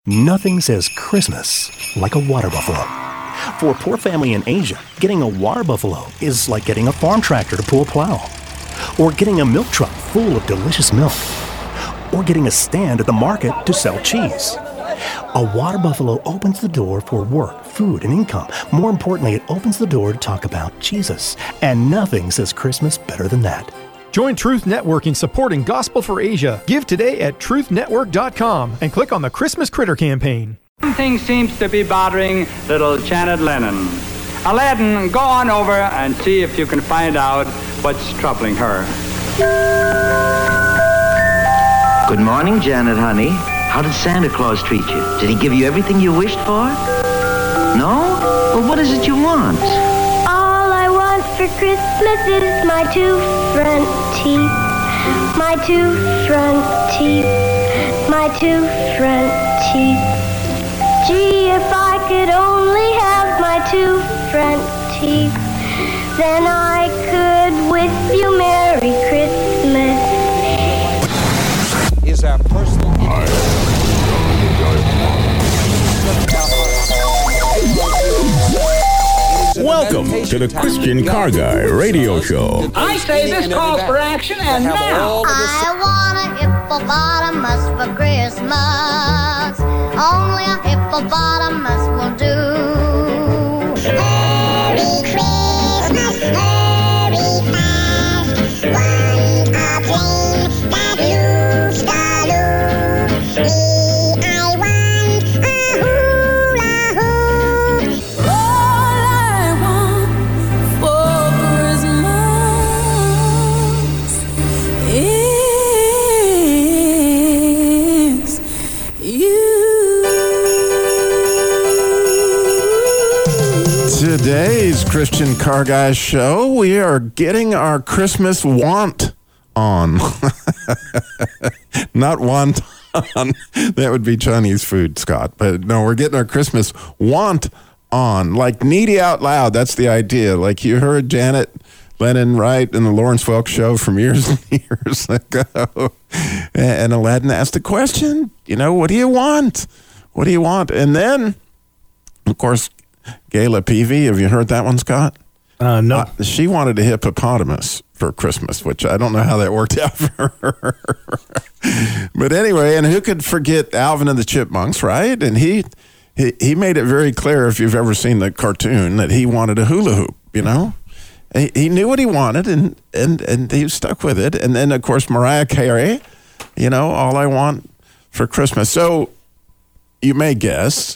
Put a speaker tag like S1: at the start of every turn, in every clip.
S1: Nothing says Christmas like a water buffalo. For a poor family in Asia, getting a water buffalo is like getting a farm tractor to pull a plow, or getting a milk truck full of delicious milk, or getting a stand at the market to sell cheese. A water buffalo opens the door for work, food, and income. More importantly, it opens the door to talk about Jesus. And nothing says Christmas better than that.
S2: Join Truth Network in supporting Gospel for Asia. Give today at truthnetwork.com and click on the Christmas Critter campaign.
S3: Something seems to be bothering little Janet Lennon. Aladdin, go on over and see if you can find out what's troubling her.
S4: Good morning, Janet, honey. How did Santa Claus treat you? Did he give you everything you wished for? No? Well, what is it you want?
S5: For Christmas is my two front teeth, my two front teeth, my two front teeth. Gee, if I could only have my two front teeth, then I could wish you Merry Christmas.
S6: Is our personal
S7: Welcome to the Christian Car Guy Radio Show.
S8: I say this calls for action, and now
S9: I want a hippopotamus for Christmas. Only a hippopotamus will do. Merry Christmas, very fast. One a plane that loops the loop.
S10: Today's Christian Car Guy show, we are getting our Christmas want on. Not want on. That would be Chinese food, Scott. But no, we're getting our Christmas want on. Like Needy Out Loud, that's the idea. Like you heard Janet Lennon write in the Lawrence Welk show from years and years ago. And Aladdin asked the question, what do you want? What do you want? And then, of course, Gayla Peavy, have you heard that one, Scott?
S11: No.
S10: She wanted a hippopotamus for Christmas, which I don't know how that worked out for her. But anyway, and who could forget Alvin and the Chipmunks, right? And he made it very clear, if you've ever seen the cartoon, that he wanted a hula hoop, He knew what he wanted, and he stuck with it. And then, of course, Mariah Carey, All I Want for Christmas. So you may guess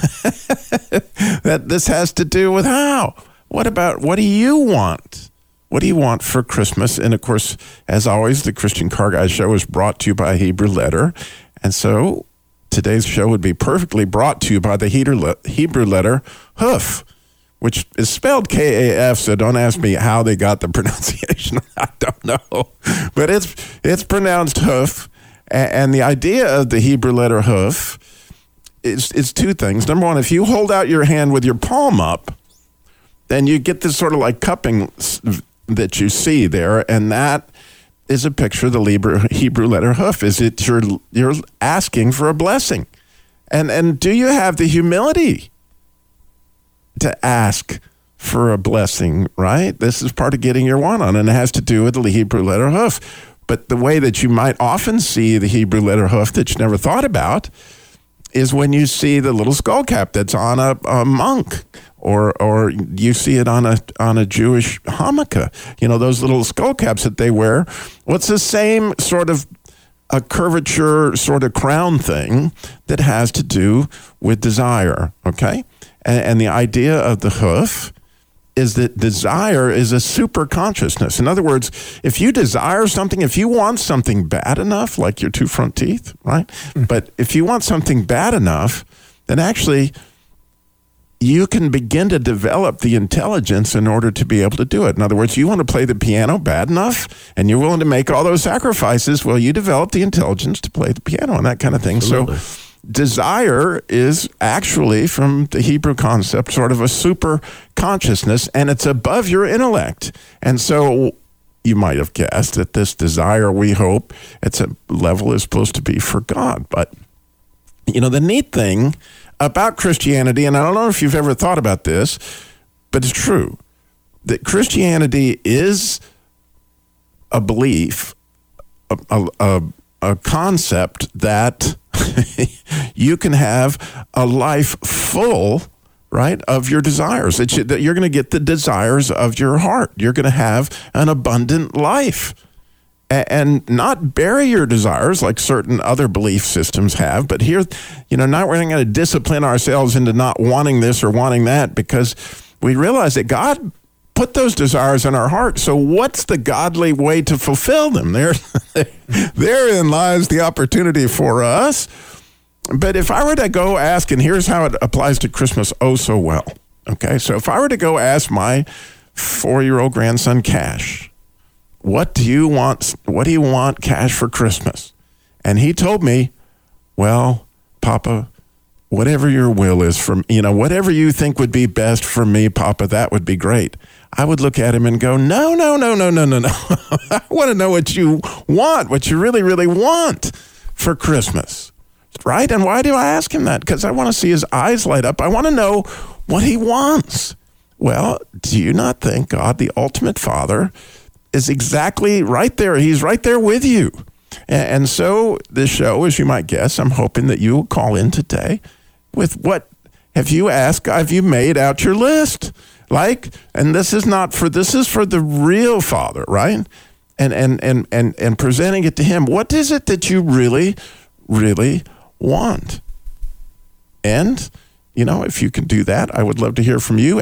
S10: that this has to do with how. What do you want? What do you want for Christmas? And, of course, as always, the Christian Car Guy show is brought to you by Hebrew Letter. And so today's show would be perfectly brought to you by the Hebrew letter Huf, which is spelled K-A-F, so don't ask me how they got the pronunciation. I don't know. But it's pronounced Huf. And the idea of the Hebrew letter Huf is two things. Number one, if you hold out your hand with your palm up, then you get this sort of like cupping that you see there, and that is a picture of the Hebrew letter Huf. Is it you're asking for a blessing. And do you have the humility to ask for a blessing, right? This is part of getting your want on, and it has to do with the Hebrew letter Huf. But the way that you might often see the Hebrew letter Huf that you never thought about is when you see the little skull cap that's on a monk, or you see it on a Jewish yarmulke. Those little skull caps that they wear. What's the same sort of a curvature sort of crown thing that has to do with desire, okay? And the idea of the Huf is that desire is a super consciousness. In other words, if you desire something, if you want something bad enough, like your two front teeth, right? But if you want something bad enough, then actually you can begin to develop the intelligence in order to be able to do it. In other words, you want to play the piano bad enough and you're willing to make all those sacrifices, well, you develop the intelligence to play the piano and that kind of thing. Absolutely. So desire is actually, from the Hebrew concept, sort of a super consciousness, and it's above your intellect. And so you might have guessed that this desire, we hope, its a level is supposed to be for God. But the neat thing about Christianity, and I don't know if you've ever thought about this, but it's true, that Christianity is a belief, a concept that you can have a life full, right, of your desires. That you're going to get the desires of your heart. You're going to have an abundant life. And not bury your desires like certain other belief systems have. But here, not we're going to discipline ourselves into not wanting this or wanting that, because we realize that God put those desires in our heart. So what's the godly way to fulfill them? Therein lies the opportunity for us. But if I were to go ask, and here's how it applies to Christmas oh so well. Okay, so if I were to go ask my 4-year-old grandson Cash, what do you want? What do you want, Cash, for Christmas? And he told me, well, Papa, whatever your will is from, whatever you think would be best for me, Papa, that would be great. I would look at him and go, no. I want to know what you want, what you really, really want for Christmas, right? And why do I ask him that? Because I want to see his eyes light up. I want to know what he wants. Well, do you not think God, the ultimate Father, is exactly right there? He's right there with you. And so this show, as you might guess, I'm hoping that you will call in today with what have you asked? Have you made out your list? And this is for the real Father, right? And presenting it to him. What is it that you really, really want? And if you can do that, I would love to hear from you.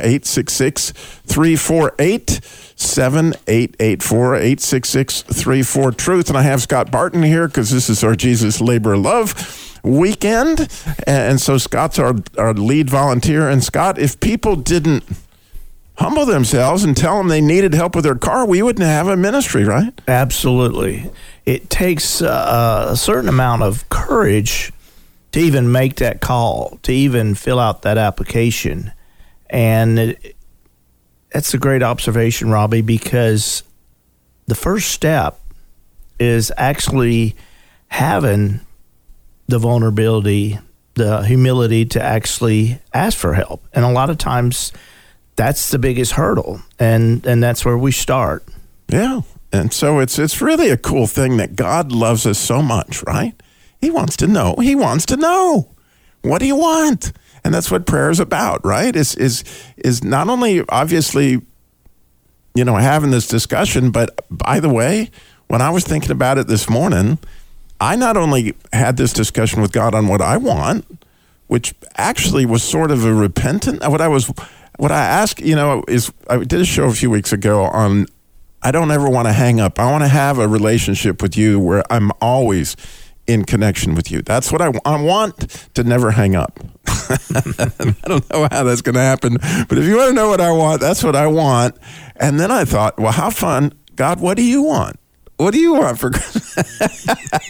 S10: 866-348-7884, 866-34-TRUTH. And I have Scott Barton here because this is our Jesus Labor of Love weekend. And so Scott's our lead volunteer. And Scott, if people didn't humble themselves and tell them they needed help with their car, we wouldn't have a ministry, right?
S6: Absolutely. It takes a certain amount of courage to even make that call, to even fill out that application. And that's a great observation, Robbie, because the first step is actually having the vulnerability, the humility to actually ask for help. And a lot of times that's the biggest hurdle, and that's where we start.
S10: Yeah. And so it's really a cool thing that God loves us so much, right? He wants to know. He wants to know. What do you want? And that's what prayer is about, right? Is not only obviously, having this discussion, but by the way, when I was thinking about it this morning, I not only had this discussion with God on what I want, which actually was sort of a repentant. What I asked, is I did a show a few weeks ago on I don't ever want to hang up. I want to have a relationship with you where I'm always in connection with you. That's what I want, to never hang up. I don't know how that's going to happen, but if you want to know what I want, that's what I want. And then I thought, well, how fun. God, what do you want? What do you want for Christmas?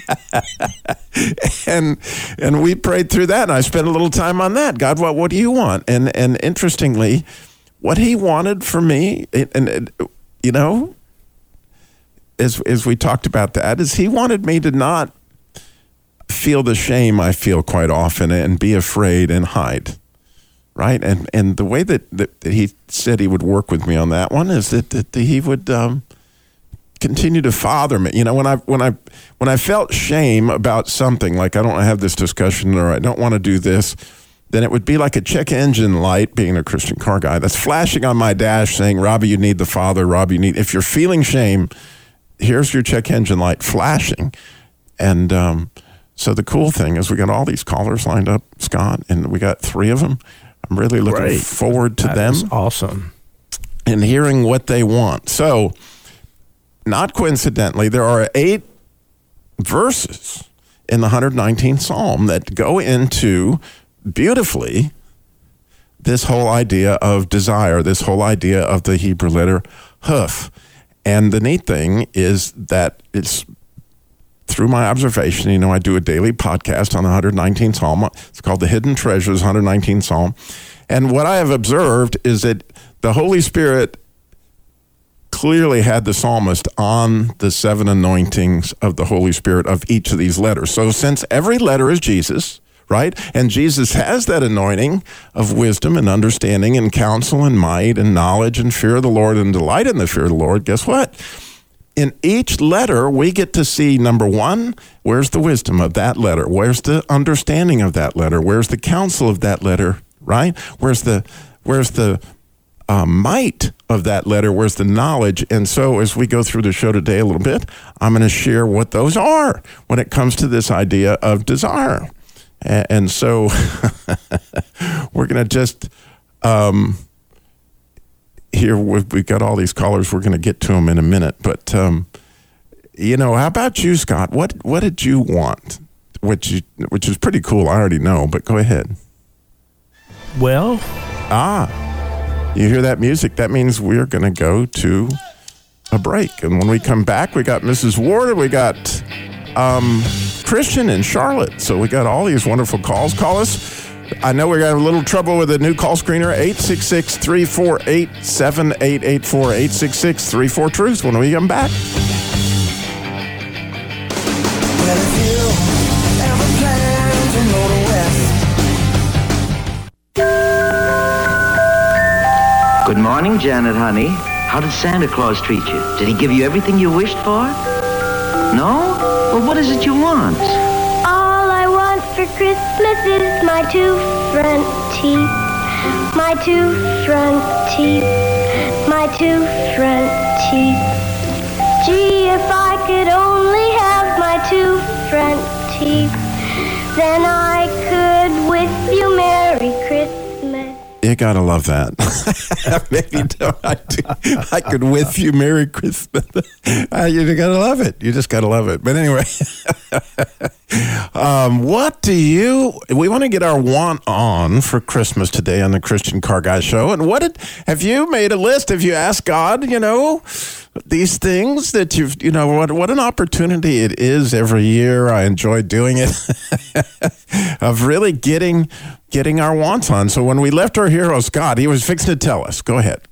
S10: and we prayed through that, and I spent a little time on that. God, what do you want? And interestingly, what he wanted for me, as we talked about that, is he wanted me to not feel the shame I feel quite often and be afraid and hide, right? And the way that he said he would work with me on that one is that he would continue to father me. When I felt shame about something, like I don't want to have this discussion or I don't want to do this, then it would be like a check engine light, being a Christian car guy, that's flashing on my dash saying, Robbie, you need the Father. Robbie, if you're feeling shame, here's your check engine light flashing. And so the cool thing is we got all these callers lined up, Scott, and we got 3 of them. I'm really looking forward to them.
S6: That's awesome.
S10: And hearing what they want. So, not coincidentally, there are 8 verses in the 119th Psalm that go into beautifully this whole idea of desire, this whole idea of the Hebrew letter Huf. And the neat thing is that it's through my observation, I do a daily podcast on the 119th Psalm. It's called The Hidden Treasures, 119th Psalm. And what I have observed is that the Holy Spirit clearly had the psalmist on the 7 anointings of the Holy Spirit of each of these letters. So since every letter is Jesus, right? And Jesus has that anointing of wisdom and understanding and counsel and might and knowledge and fear of the Lord and delight in the fear of the Lord. Guess what? In each letter, we get to see, number one, where's the wisdom of that letter? Where's the understanding of that letter? Where's the counsel of that letter, right? Where's the might of that letter? Where's the knowledge? And so as we go through the show today a little bit, I'm going to share what those are when it comes to this idea of desire. And so we're going to just, here we've got all these callers. We're going to get to them in a minute. But, how about you, Scott? What did you want? Which is pretty cool. I already know, but go ahead.
S6: Well.
S10: You hear that music? That means we're going to go to a break. And when we come back, we got Mrs. Ward and we got Christian in Charlotte. So we got all these wonderful calls. Call us. I know we got a little trouble with the new call screener, 866-348-7884, 866-34-TRUTH. When we come back.
S11: Well, if you ever plan to go to West.
S4: Good morning, Janet, honey. How did Santa Claus treat you? Did he give you everything you wished for? No? Well, what is it you want?
S5: All I want for Christmas is my two front teeth. My two front teeth. My two front teeth. Gee, if I could only have my two front teeth, then I could wish you Merry Christmas.
S10: You gotta love that. Maybe I could with you Merry Christmas. You gotta love it. You just gotta love it. But anyway, we want to get our want on for Christmas today on the Christian Car Guy Show. And have you made a list? Have you asked God, these things that what an opportunity it is every year. I enjoy doing it of really getting our wants on. So when we left our hero, Scott, he was fixing to tell us. Go ahead.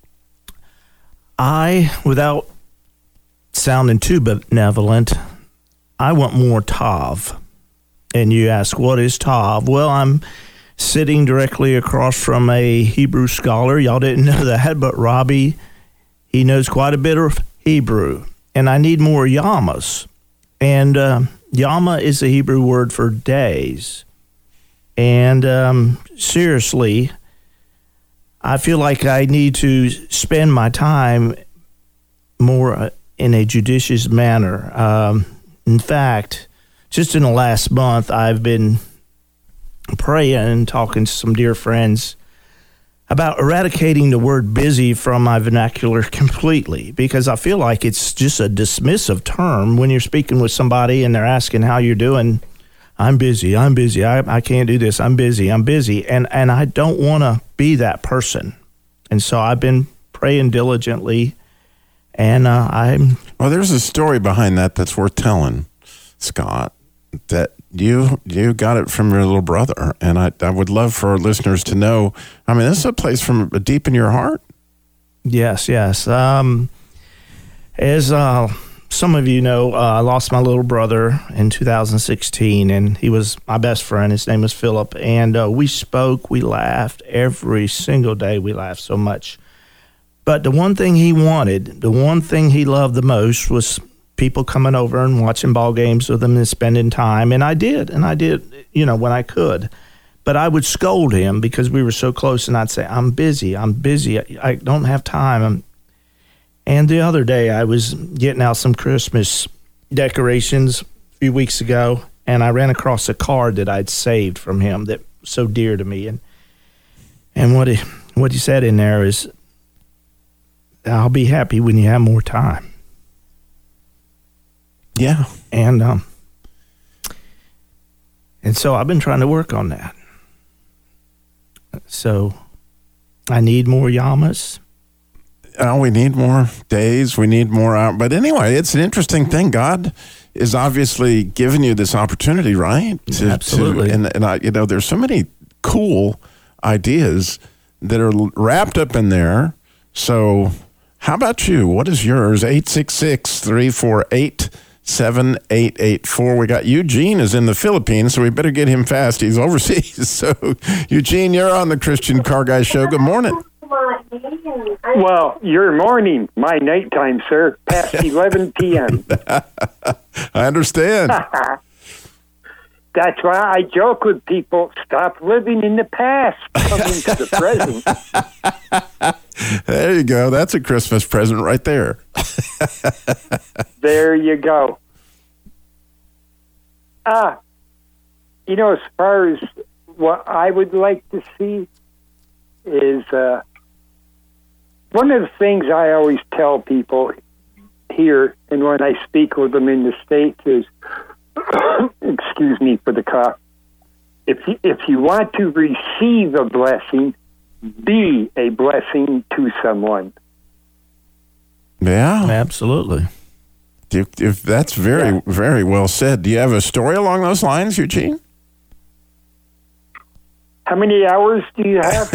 S6: Without sounding too benevolent, I want more Tav. And you ask, what is Tav? Well, I'm sitting directly across from a Hebrew scholar. Y'all didn't know that, but Robbie, he knows quite a bit of Hebrew. And I need more yamas. And yama is a Hebrew word for days. And seriously, I feel like I need to spend my time more in a judicious manner. In fact, just in the last month, I've been praying and talking to some dear friends about eradicating the word busy from my vernacular completely, because I feel like it's just a dismissive term when you're speaking with somebody and they're asking how you're doing. I'm busy. I can't do this. I'm busy. And I don't want to be that person. And so I've been praying diligently, and
S10: Well, there's a story behind that that's worth telling, Scott, that you got it from your little brother. And I would love for our listeners to know, this is a place from deep in your heart.
S6: Yes. As some of you know, I lost my little brother in 2016, and he was my best friend. His name was Philip, and we spoke, we laughed every single day. We laughed so much. But the one thing he wanted, the one thing he loved the most was people coming over and watching ball games with him and spending time, and I did, when I could. But I would scold him because we were so close, and I'd say, I'm busy, I don't have time. And the other day, I was getting out some Christmas decorations a few weeks ago, and I ran across a card that I'd saved from him that was so dear to me. And what he said in there is, I'll be happy when you have more time.
S10: Yeah.
S6: And so I've been trying to work on that. So I need more yamas.
S10: We need more days. We need more out. But anyway, it's an interesting thing. God is obviously giving you this opportunity, right?
S6: Absolutely.
S10: And there's so many cool ideas that are wrapped up in there. So how about you? What is yours? 866-348-7884, 7884. We got Eugene is in the Philippines, so we better get him fast. He's overseas. So, Eugene, you're on the Christian Car Guy Show. Good morning.
S12: Well, your morning, my nighttime, sir, past 11 p.m.
S10: I understand.
S12: That's why I joke with people, stop living in the past, come into the present.
S10: There you go. That's a Christmas present right there.
S12: There you go. As far as what I would like to see is one of the things I always tell people here and when I speak with them in the States is, excuse me for the cough, if you want to receive a blessing, be a blessing to someone.
S10: Yeah.
S6: Absolutely.
S10: If that's very, very well said. Do you have a story along those lines, Eugene?
S12: How many hours do you have?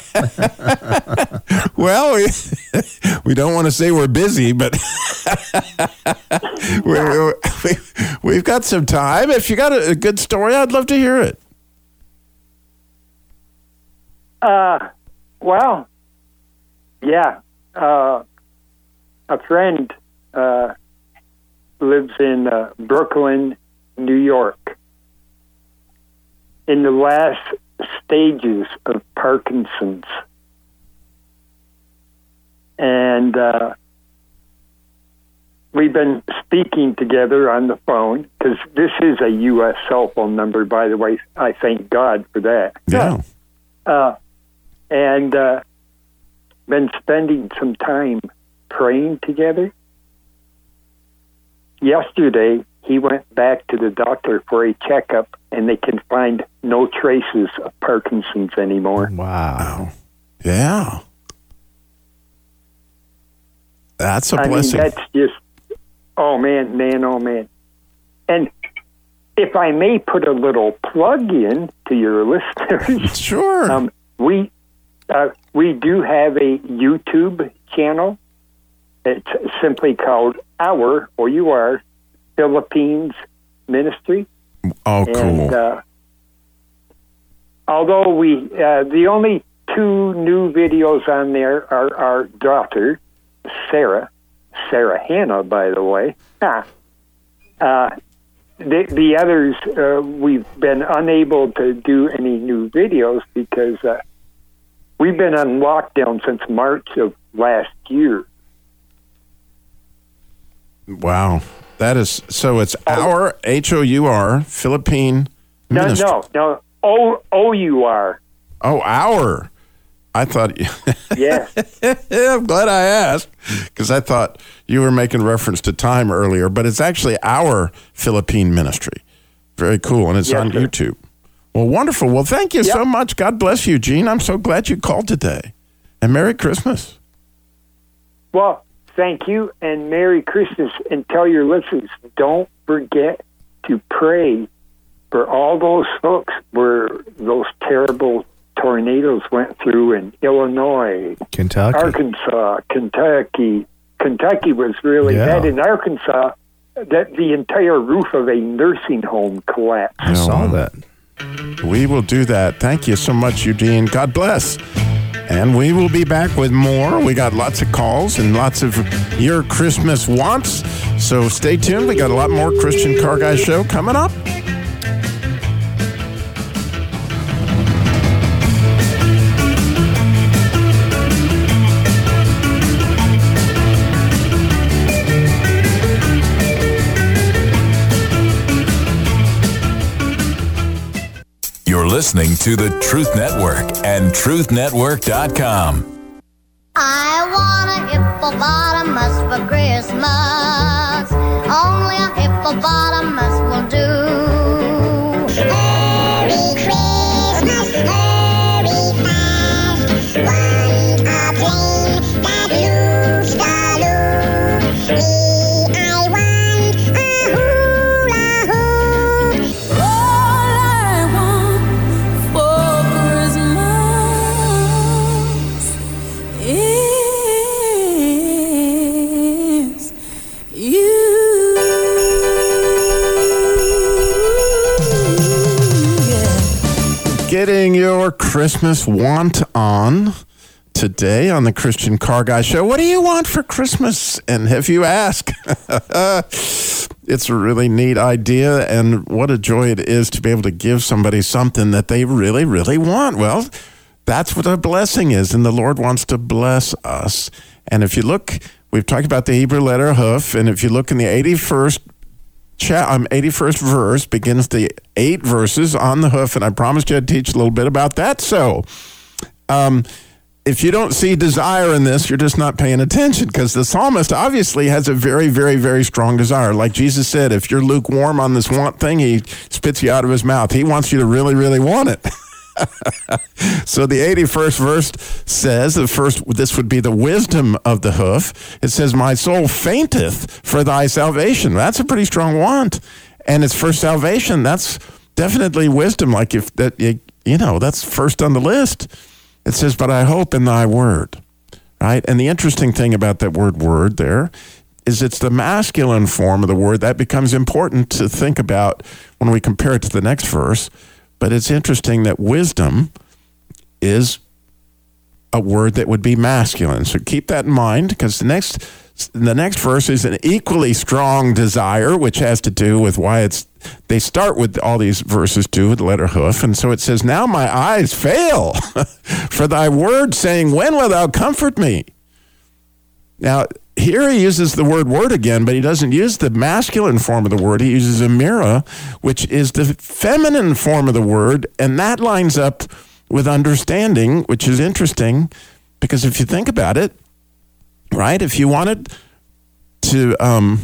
S10: Well, we don't want to say we're busy, but we've got some time. If you got a good story, I'd love to hear it.
S12: Well, yeah. A friend lives in Brooklyn, New York. In the last stages of Parkinson's. And we've been speaking together on the phone, because this is a U.S. cell phone number, by the way. I thank God for that.
S10: Yeah.
S12: And been spending some time praying together. Yesterday, he went back to the doctor for a checkup, and they can find no traces of Parkinson's anymore.
S6: Wow.
S10: Yeah. That's a blessing.
S12: That's just, oh man. And if I may put a little plug in to your listeners.
S10: Sure.
S12: We do have a YouTube channel. It's simply called Our, or you are, Philippines Ministry.
S10: Oh, cool.
S12: And, although the only two new videos on there are our daughter, Sarah Hannah, by the way. The others, we've been unable to do any new videos because we've been on lockdown since March of last year.
S10: Wow. That is, so it's Our, H-O-U-R, Philippine Ministry.
S12: No, O-U-R.
S10: Oh, Our. I thought,
S12: yes.
S10: I'm glad I asked, because I thought you were making reference to time earlier, but it's actually Our Philippine Ministry. Very cool, and it's on YouTube. Well, wonderful. Well, thank you so much. God bless you, Gene. I'm so glad you called today. And Merry Christmas.
S12: Well, thank you, and Merry Christmas. And tell your listeners, don't forget to pray for all those folks where those terrible tornadoes went through in Illinois,
S6: Kentucky,
S12: Arkansas, Kentucky. Kentucky was really bad. In Arkansas, that the entire roof of a nursing home collapsed.
S6: I saw that.
S10: We will do that. Thank you so much, Eugene. God bless. And we will be back with more. We got lots of calls and lots of your Christmas wants. So stay tuned. We got a lot more Christian Car Guy Show coming up.
S13: You're listening to the Truth Network and truthnetwork.com.
S9: I want a hippopotamus for Christmas. Only a hippopotamus will do. Merry Christmas, hurry fast. Want a plane that loops the loop. Me, I want a hula hoop.
S11: All I want for Christmas is you.
S10: bring your Christmas want on today on the Christian Car Guy Show. What do you want for Christmas? And if you ask, it's a really neat idea, and what a joy it is to be able to give somebody something that they really, really want. Well, that's what a blessing is, and the Lord wants to bless us. And if you look, we've talked about the Hebrew letter Huf, and if you look in the 81st verse, begins the 8 verses on the hoof, and I promised you I'd teach a little bit about that. So, if you don't see desire in this, you're just not paying attention, because the psalmist obviously has a very, very, very strong desire. Like Jesus said, if you're lukewarm on this want thing, he spits you out of his mouth. He wants you to really, really want it. So the 81st verse says, this would be the wisdom of the hoof. It says, my soul fainteth for thy salvation. That's a pretty strong want. And it's for salvation. That's definitely wisdom. Like that's first on the list. It says, but I hope in thy word. Right? And the interesting thing about that word there is it's the masculine form of the word. That becomes important to think about when we compare it to the next verse. But it's interesting that wisdom is a word that would be masculine. So keep that in mind, because the next verse is an equally strong desire, which has to do with why they start with all these verses do with the letter hoof. And so it says, now my eyes fail for thy word, saying, when wilt thou comfort me? Now, here he uses the word again, but he doesn't use the masculine form of the word. He uses amira, which is the feminine form of the word, and that lines up with understanding, which is interesting, because if you think about it, right, if you wanted to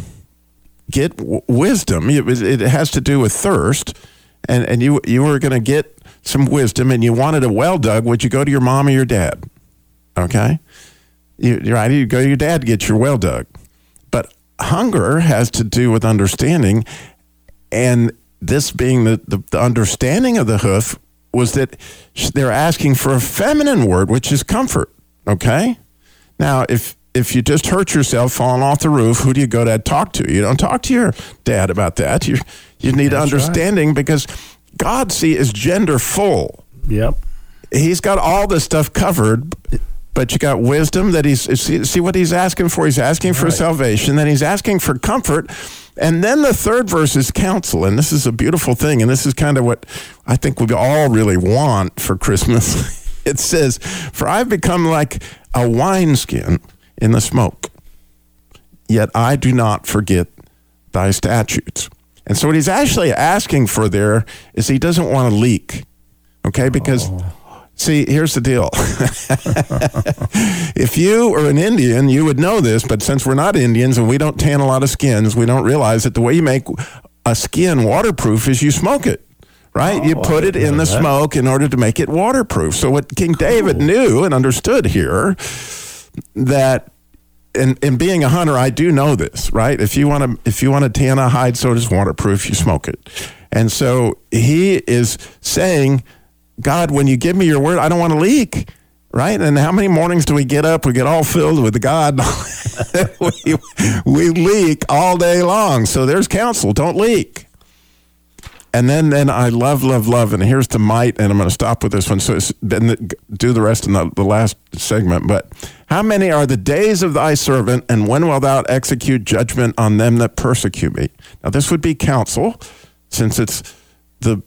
S10: get wisdom, it has to do with thirst, and you were going to get some wisdom, and you wanted a well dug, would you go to your mom or your dad? Okay? You go to your dad to get your well dug. But hunger has to do with understanding, and this being the understanding of the hoof was that they're asking for a feminine word, which is comfort, okay? Now, if you just hurt yourself falling off the roof, who do you go to talk to? You don't talk to your dad about that. You need understanding, right, because God, is gender full.
S6: Yep.
S10: He's got all this stuff covered. But you got wisdom that see what he's asking for. He's asking for salvation. Then he's asking for comfort. And then the third verse is counsel. And this is a beautiful thing. And this is kind of what I think we all really want for Christmas. It says, for I've become like a wineskin in the smoke, yet I do not forget thy statutes. And so what he's actually asking for there is he doesn't want to leak. Okay, because... See, here's the deal. If you are an Indian, you would know this, but since we're not Indians and we don't tan a lot of skins, we don't realize that the way you make a skin waterproof is you smoke it, right? You put it in the smoke in order to make it waterproof. So what King David knew and understood here, that in being a hunter, I do know this, right? If you want to tan a hide so it's waterproof, you smoke it. And so he is saying, God, when you give me your word, I don't want to leak, right? And how many mornings do we get up? We get all filled with God. we leak all day long. So there's counsel. Don't leak. And then I love, and here's the might, and I'm going to stop with this one. So then do the rest in the last segment. But how many are the days of thy servant, and when wilt thou execute judgment on them that persecute me? Now this would be counsel, since it's the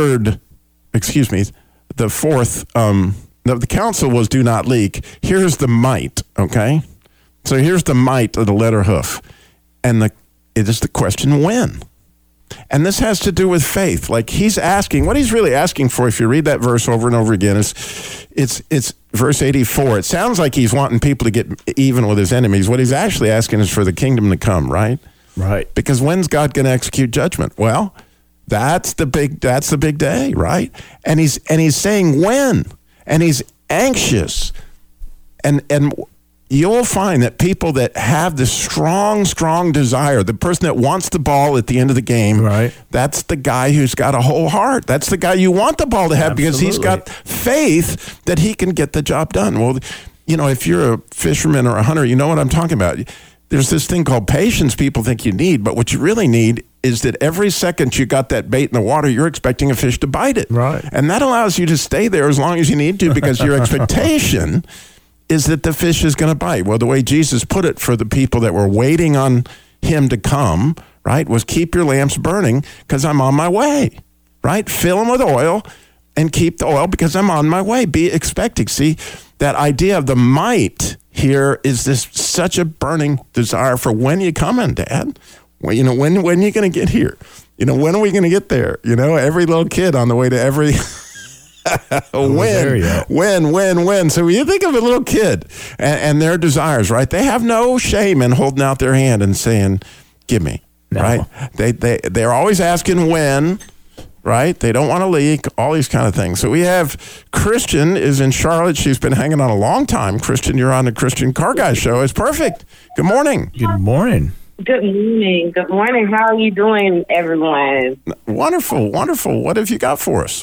S10: fourth, the counsel was do not leak. Here's the might, okay? So here's the might of the letter hoof. And it is the question, when? And this has to do with faith. Like he's asking, what he's really asking for, if you read that verse over and over again, it's verse 84. It sounds like he's wanting people to get even with his enemies. What he's actually asking is for the kingdom to come, right?
S6: Right.
S10: Because when's God going to execute judgment? Well, that's the big day, right? And he's saying when, and he's anxious, and you'll find that people that have this strong desire, the person that wants the ball at the end of the game,
S6: right,
S10: that's the guy who's got a whole heart. That's the guy you want the ball to have. Absolutely. Because he's got faith that he can get the job done. Well, if you're a fisherman or a hunter, you know what I'm talking about. There's this thing called patience people think you need, but what you really need is that every second you got that bait in the water, you're expecting a fish to bite it.
S6: Right.
S10: And that allows you to stay there as long as you need to because your expectation is that the fish is going to bite. Well, the way Jesus put it for the people that were waiting on him to come, right, was keep your lamps burning because I'm on my way, right? Fill them with oil and keep the oil because I'm on my way. Be expecting. See, that idea of the might here is this such a burning desire for when you coming, Dad? Well, when are you going to get here? When are we going to get there? Every little kid on the way to every when. So you think of a little kid and their desires, right? They have no shame in holding out their hand and saying, "Give me," right? They're always asking when, right? They don't want to leak, all these kind of things. So we have Christian is in Charlotte. She's been hanging on a long time. Christian, you're on the Christian Car Guy Show. It's perfect. Good morning.
S6: Good morning.
S14: Good morning. Good morning. How are you doing, everyone?
S10: Wonderful, wonderful. What have you got for us?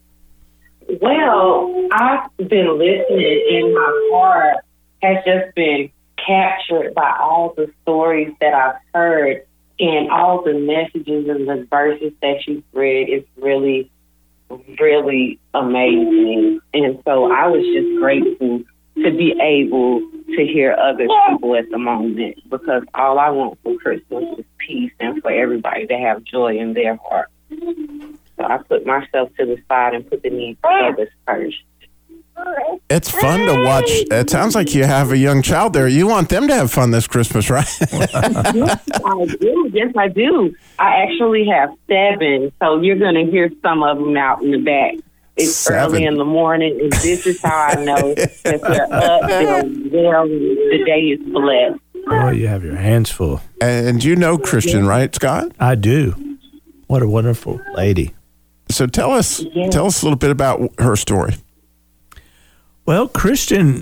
S14: Well, I've been listening and my heart has just been captured by all the stories that I've heard and all the messages and the verses that you've read. It's really, really amazing. And so I was just grateful to be able to hear other people at the moment because all I want for Christmas is peace and for everybody to have joy in their heart. So I put myself to the side and put the needs of others first.
S10: It's fun to watch. It sounds like you have a young child there. You want them to have fun this Christmas, right?
S14: Yes, I do. Yes, I do. I actually have 7, so you're going to hear some of them out in the back. It's
S10: 7.
S14: Early in the morning, and this is how I know that they're up, the day is blessed.
S6: Oh, you have your hands full.
S10: And you know Christian, right, Scott?
S6: I do. What a wonderful lady.
S10: So tell us a little bit about her story.
S6: Well, Christian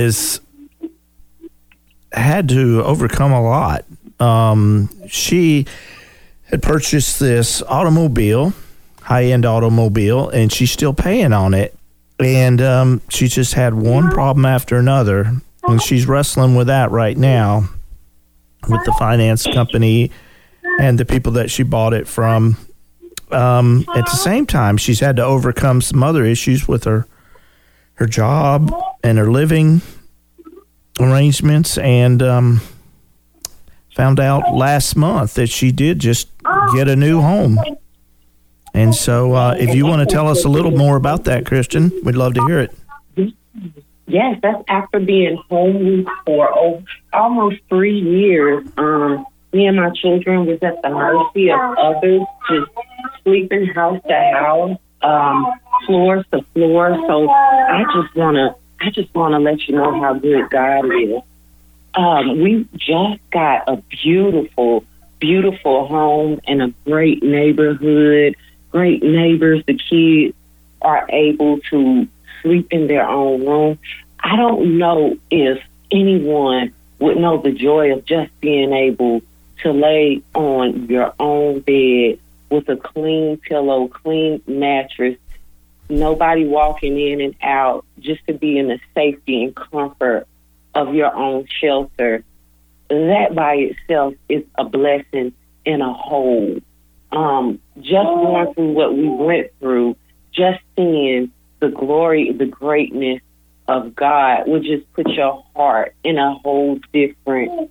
S6: had to overcome a lot. She had purchased this automobile, high-end automobile, and she's still paying on it. And she just had one problem after another, and she's wrestling with that right now with the finance company and the people that she bought it from. At the same time, she's had to overcome some other issues with her job and her living arrangements, and found out last month that she did just get a new home. And so if you want to tell us a little more about that, Christian, we'd love to hear it.
S14: Yes, that's after being homeless for almost 3 years. Me and my children was at the mercy of others, just sleeping house to house, floor to floor. So I just wanna let you know how good God is. We just got a beautiful, beautiful home in a great neighborhood, great neighbors. The kids are able to sleep in their own room. I don't know if anyone would know the joy of just being able to lay on your own bed with a clean pillow, clean mattress, nobody walking in and out, just to be in the safety and comfort of your own shelter. That by itself is a blessing in a whole. Just going through what we went through, just seeing the glory, the greatness of God would just put your heart in a whole different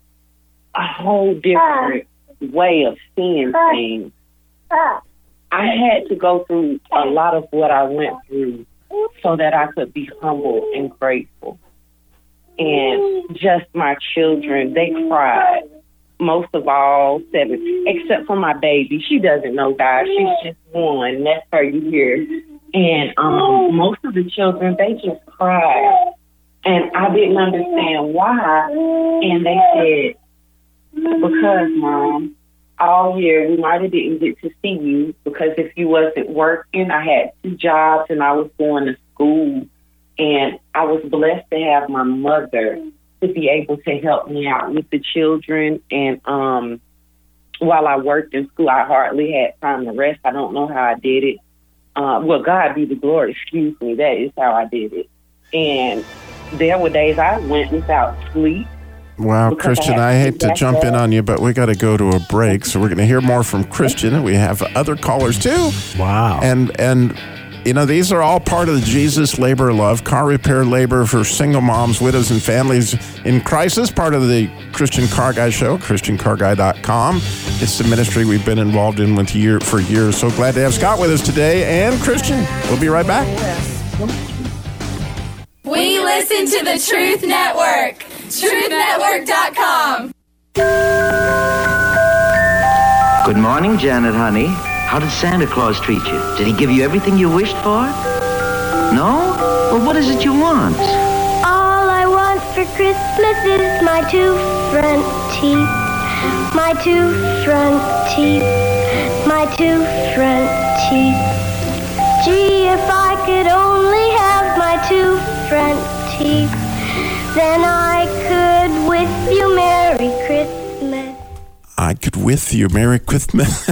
S14: way of seeing things. I had to go through a lot of what I went through so that I could be humble and grateful. And just my children, they cried. Most of all, 7, except for my baby. She doesn't know God. She's just 1. That's her year. And most of the children, they just cried. And I didn't understand why. And they said, because, Mom, all year we might have didn't get to see you because if you wasn't working, I had 2 jobs and I was going to school. And I was blessed to have my mother to be able to help me out with the children. And while I worked in school, I hardly had time to rest. I don't know how I did it. Well, God be the glory. Excuse me. That is how I did it. And there were days I went without sleep.
S10: Wow, Christian, I hate to jump in on you, but we got to go to a break. So we're going to hear more from Christian, and we have other callers too.
S6: Wow.
S10: And you know, these are all part of the Jesus Labor of Love, car repair labor for single moms, widows, and families in crisis, part of the Christian Car Guy Show, ChristianCarGuy.com. It's the ministry we've been involved in for years. So glad to have Scott with us today, and Christian. We'll be right back.
S15: We listen to the Truth Network. TruthNetwork.com.
S4: Good morning, Janet, honey. How did Santa Claus treat you? Did he give you everything you wished for? No? Well, what is it you want?
S5: All I want for Christmas is my 2 front teeth. My 2 front teeth. My 2 front teeth. Gee, if I could only have my 2 front teeth, then I could with you Merry Christmas.
S10: I could with you Merry Christmas.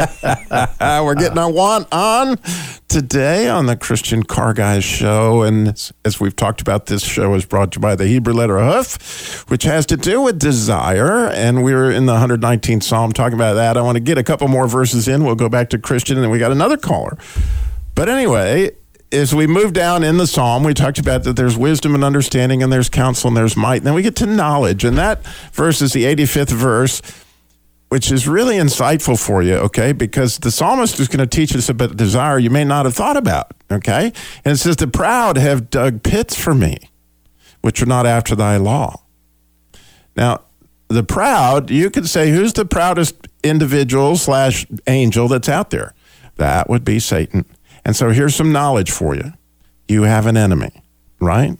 S10: We're getting our want on today on the Christian Car Guys Show. And as we've talked about, this show is brought to you by the Hebrew letter Huf, which has to do with desire. And we're in the 119th Psalm talking about that. I want to get a couple more verses in. We'll go back to Christian, and then we got another caller. But anyway, as we move down in the Psalm, we talked about that there's wisdom and understanding, and there's counsel, and there's might. And then we get to knowledge. And that verse is the 85th verse, which is really insightful for you, okay? Because the psalmist is going to teach us about desire you may not have thought about, okay? And it says, the proud have dug pits for me, which are not after thy law. Now, the proud, you could say, who's the proudest individual / angel that's out there? That would be Satan. And so here's some knowledge for you. You have an enemy, right?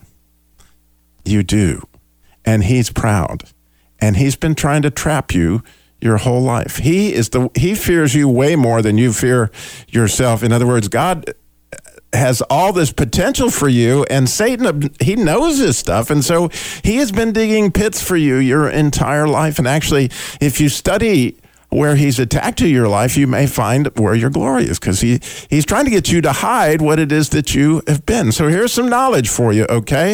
S10: You do. And he's proud. And he's been trying to trap you your whole life. He fears you way more than you fear yourself. In other words, God has all this potential for you, and Satan, he knows this stuff. And so he has been digging pits for you your entire life. And actually, if you study where he's attacked your life, you may find where your glory is, because he's trying to get you to hide what it is that you have been. So here's some knowledge for you, okay?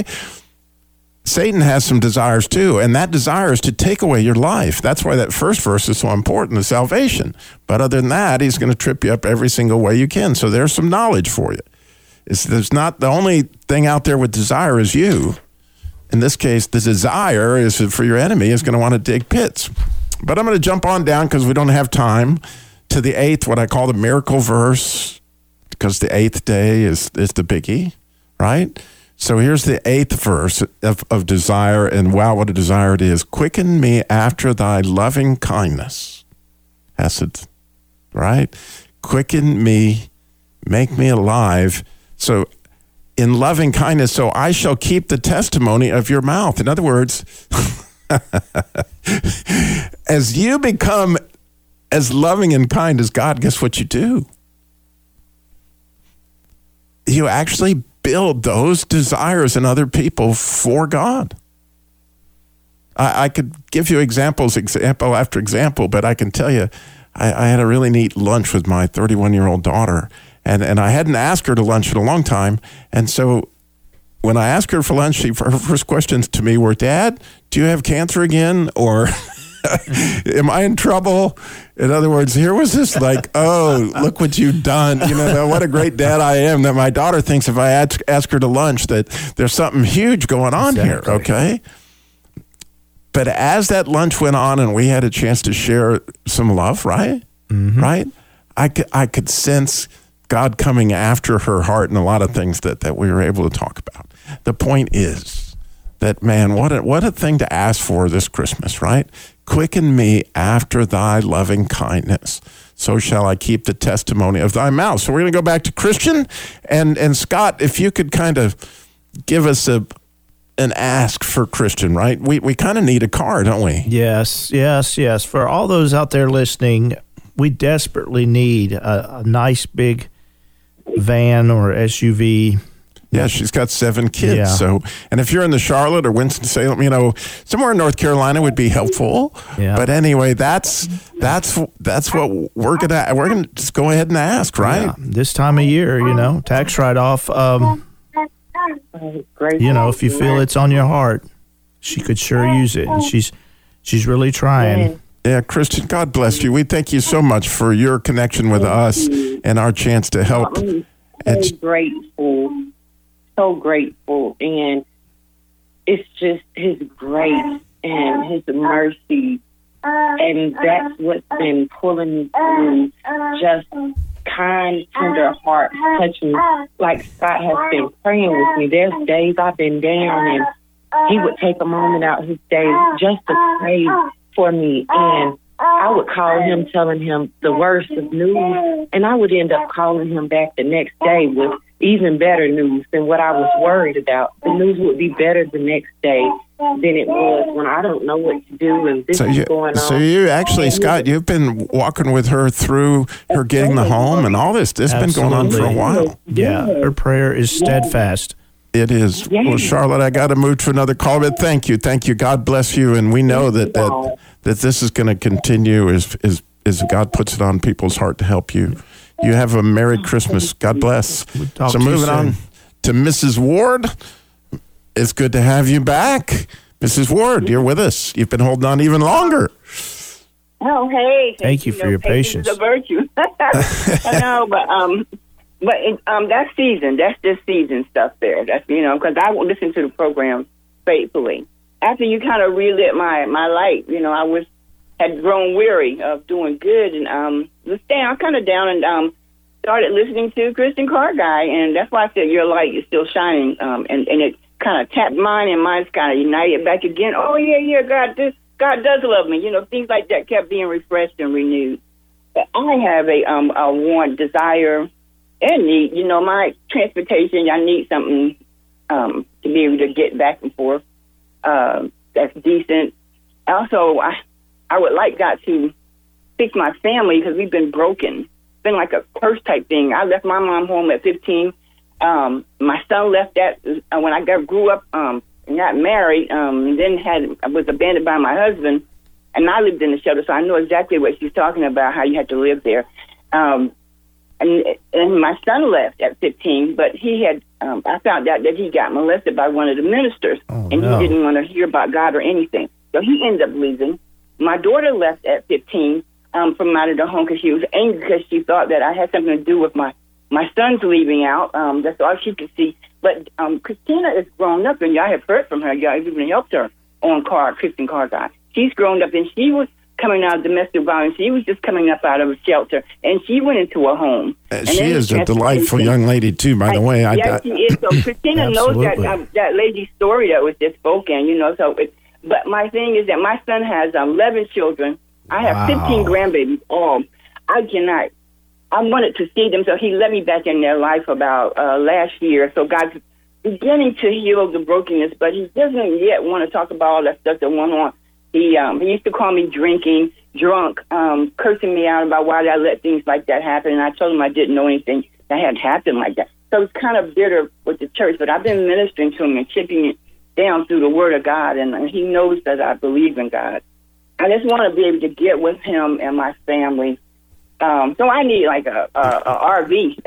S10: Satan has some desires too, and that desire is to take away your life. That's why that first verse is so important, the salvation. But other than that, he's going to trip you up every single way you can. So there's some knowledge for you. There's not the only thing out there with desire is you. In this case, the desire is for your enemy is going to want to dig pits. But I'm going to jump on down, because we don't have time, to the 8th, what I call the miracle verse, because the 8th day is the biggie, right? So here's the 8th verse of desire, and wow, what a desire it is. Quicken me after thy loving kindness. Hesed, right? Quicken me, make me alive. So in loving kindness, so I shall keep the testimony of your mouth. In other words, as you become as loving and kind as God, guess what you do? You actually build those desires in other people for God. I could give you example after example, but I can tell you, I had a really neat lunch with my 31-year-old daughter, and I hadn't asked her to lunch in a long time. And so when I asked her for lunch, her first questions to me were, Dad, do you have cancer again? Or am I in trouble? In other words, here was this like, oh, look what you've done. You know, what a great dad I am, that my daughter thinks if I ask her to lunch that there's something huge going on here, okay? But as that lunch went on and we had a chance to share some love, right? Mm-hmm. Right? I could sense God coming after her heart and a lot of things that we were able to talk about. The point is that, man, what a thing to ask for this Christmas, right? Quicken me after thy loving kindness, so shall I keep the testimony of thy mouth. So we're going to go back to Christian. And Scott, if you could kind of give us an ask for Christian, right? We kind of need a car, don't we?
S6: Yes. For all those out there listening, we desperately need a nice big van or SUV.
S10: Yeah, she's got 7 kids.
S6: Yeah.
S10: So, and if you're in the Charlotte or Winston-Salem, somewhere in North Carolina would be helpful.
S6: Yeah.
S10: But anyway, that's what we're gonna just go ahead and ask, right?
S6: Yeah. This time of year, tax write-off. If you feel it's on your heart, she could sure use it, and she's really trying.
S10: Yeah, Christian, God bless you. We thank you so much for your connection with us and our chance to help.
S14: I'm so grateful, and it's just His grace and His mercy, and that's what's been pulling me through. Just kind, tender heart touching, like Scott has been praying with me. There's days I've been down, and he would take a moment out his day just to pray for me, and I would call him telling him the worst of news, and I would end up calling him back the next day with even better news than what I was worried about. The news would be better the next day than it was when I don't know what to do and this is going on.
S10: So you actually, Scott, you've been walking with her through her getting the home and all this. This has been going on for a while.
S6: Yeah, her prayer is steadfast.
S10: It is. Well, Charlotte, I got to move to another call, but thank you. God bless you. And we know that this is going to continue as God puts it on people's heart to help you. You have a Merry Christmas. God bless. So moving on to Mrs. Ward. It's good to have you back. Mrs. Ward, you're with us. You've been holding on even longer.
S16: Oh, hey.
S6: Thank you for your patience.
S16: It's a virtue. I know, but that's season. That's just season stuff there. That's, because I won't listen to the program faithfully. After you kind of relit my light, I had grown weary of doing good and was kind of down and started listening to Christian Car Guy, and that's why I said your light is still shining, and it kind of tapped mine, and mine's kind of united back again. Oh yeah, God does love me. Things like that kept being refreshed and renewed. But I have a want, desire, and need. My transportation, I need something to be able to get back and forth. That's decent. Also, I would like God to fix my family because we've been broken. It's been like a curse type thing. I left my mom home at 15. My son left that when I grew up and got married. Then I was abandoned by my husband, and I lived in the shelter, so I know exactly what she's talking about. How you had to live there. And my son left at 15, but he had. I found out that he got molested by one of the ministers, and he didn't want to hear about God or anything. So he ended up leaving. My daughter left at 15 from out of the home because she was angry because she thought that I had something to do with my son's leaving out. That's all she could see. But Christina is grown up, and y'all have heard from her. Y'all even helped her on Christian Car Guy. She's grown up, and she was coming out of domestic violence. She was just coming up out of a shelter, and she went into a home.
S10: She is a delightful young lady, too, by the way.
S16: Yes, she is. So Christina knows that lady's story that was just spoken, But my thing is that my son has 11 children. I have 15 grandbabies. I wanted to see them, so he let me back in their life about last year. So God's beginning to heal the brokenness, but he doesn't yet want to talk about all that stuff that went on. He used to call me drunk, cursing me out about why I let things like that happen, and I told him I didn't know anything that had happened like that. So it's kind of bitter with the church, but I've been ministering to him and chipping it down through the Word of God, and he knows that I believe in God. I just want to be able to get with him and my family. So I need like a RV.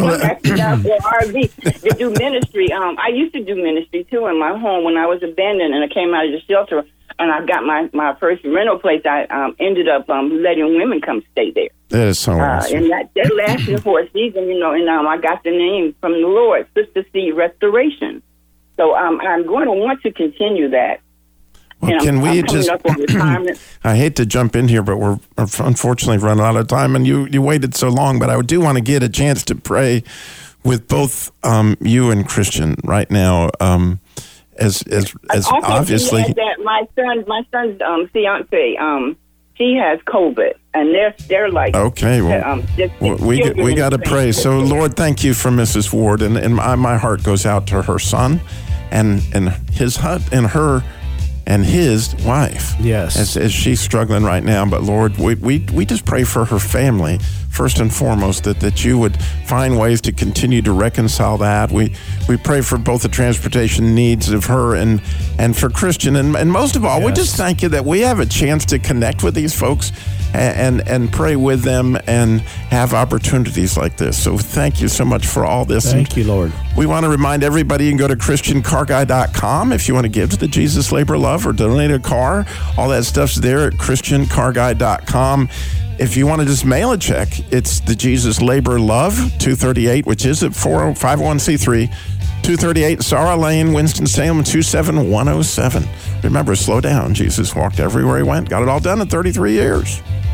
S16: RV to do ministry. I used to do ministry too in my home when I was abandoned and I came out of the shelter and I got my first rental place. I ended up letting women come stay there.
S10: That is so awesome.
S16: And that lasted for a season, and I got the name from the Lord, Sister Seed Restoration. So I'm going to want to continue that.
S10: Well, can we just? I hate to jump in here, but we're unfortunately running out of time, and you waited so long. But I do want to get a chance to pray with both you and Christian right now. As obviously,
S16: that my son's fiance, she has COVID, and they're like
S10: okay. Well, we got to pray. So Lord, thank you for Mrs. Ward, and my heart goes out to her son, and his her. And his wife,
S6: yes,
S10: as she's struggling right now. But Lord, we just pray for her family first and foremost, that you would find ways to continue to reconcile that. We pray for both the transportation needs of her and for Christian, and most of all, we just thank you that we have a chance to connect with these folks and pray with them and have opportunities like this. So thank you so much for all this.
S6: Thank you, Lord.
S10: We want to remind everybody you can go to ChristianCarGuy.com if you want to give to the Jesus Labor Love or donate a car. All that stuff's there at ChristianCarGuy.com. If you want to just mail a check, it's the Jesus Labor Love, 238, which is at 501c3, 238 Sarah Lane, Winston-Salem, 27107. Remember, slow down. Jesus walked everywhere he went. Got it all done in 33 years.